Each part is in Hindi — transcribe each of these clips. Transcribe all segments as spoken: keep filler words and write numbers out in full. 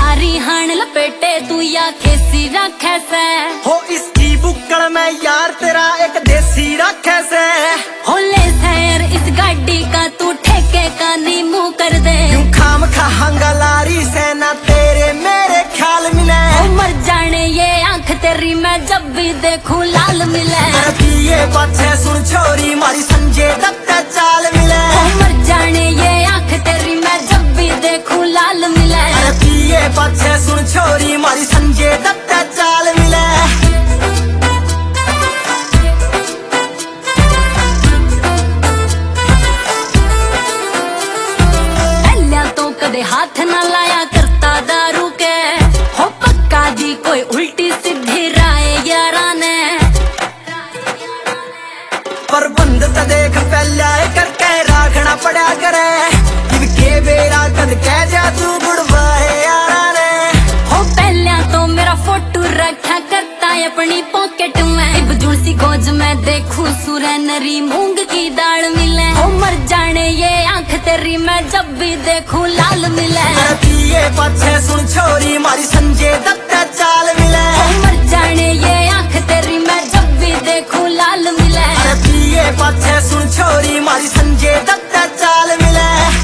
लारी हाण लपेटे तू या केसी रखे से हो इसकी बुक्कड़ में यार तेरा एक देसी रखे से हो ले सैर इस गाड़ी का तू ठेके का नी मुंह कर दे यूं खाम खाहंगा लारी से ना तेरे मेरे ख्याल मिले हो मर जाने ये आंख तेरी मैं जब भी देखूं लाल मिले पिए पछे सुन छोरी मारी संजय दत्त चाल मिले हो मर जाने ये आंख तेरी मैं जब भी देखूं लाल मिले पिए पछे सुन छोरी मारी संजय दत्त चाल मिले पहले तो कदे हाथ ना लाया करता दारू के हो पक्का दी कोई उल्टी सीधी राय यारा ने प्रबंध तो देख पहला करके राखना पड़ा करे इनके बेरा कद कह जा तू गुड़वाए यारा ने हो पहले तो मेरा फोटो रखा करता है अपनी पॉकेट में बुजुल सी गोज में देखूं सुरे नरी मूंग की दाल मिले हो मर जाने ये आंख तेरी मैं जब भी देखूं लाल मिले पिए पछे सुन छोरी मारी संजय दत्त चाल मिले हो मर जाने ये आंख तेरी मैं जब भी देखूं लाल मिले पिए पछे सुन छोरी मारी संजय दत्त चाल मिले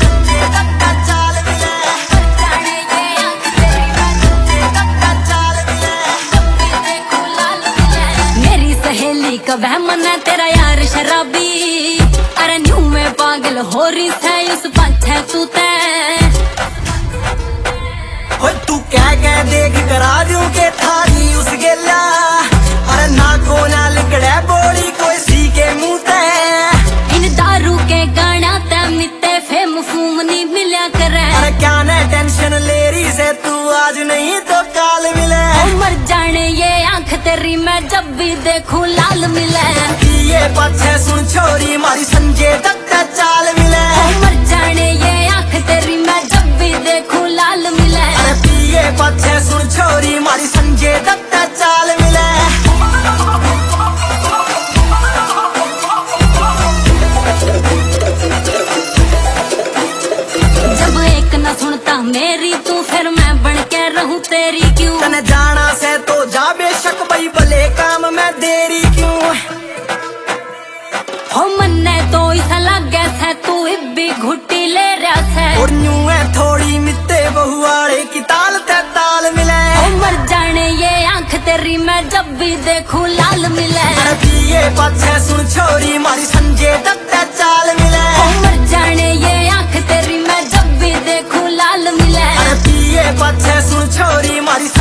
कब मन है तेरा यार शराबी अरे न्यू में पागल हो रही है उस पाछे तू ते हो तू क्या क्या देख करा दूं के थारी उस गेला अरे ना को ना लिकड़े बोली कोई सी के मुंह ते इन दारू के गाना ते मिते फेम फूम नहीं मिला करे अरे क्या ना टेंशन ले रही से तू आज नहीं तो काल मिले मर जाने ये आंख तेरी मैं जब भी देखूं लाल मिले पिए पछे सुन छोरी मारी संजय दत्त चाल मिले मर जाने ये आंख तेरी मैं जब भी देखूं लाल मिले पिए पछे सुन छोरी मारी संजय दत्त चाल मिले जब एक न सुनता मेरी तू फिर मैं बन के रहूं तेरी क्यों तने जाना से तो जा बेशक भाई भले काम में देरी क्यों हो मन्ने तो ऐसा लगे थे तू इब्बी घुट्टी ले रहा है और न्यू है थोड़ी मित्ते बहुआड़े की ताल ते ताल मिले हो मर जाने ये आंख तेरी मैं जब भी देखूं लाल मिले पिए पछे सुन छोरी मारी संजय दत्त चाल मिले हो मर जाने ये आंख तेरी मैं जब भी देखूं लाल मिले पिए पछे सुन छोरी मारी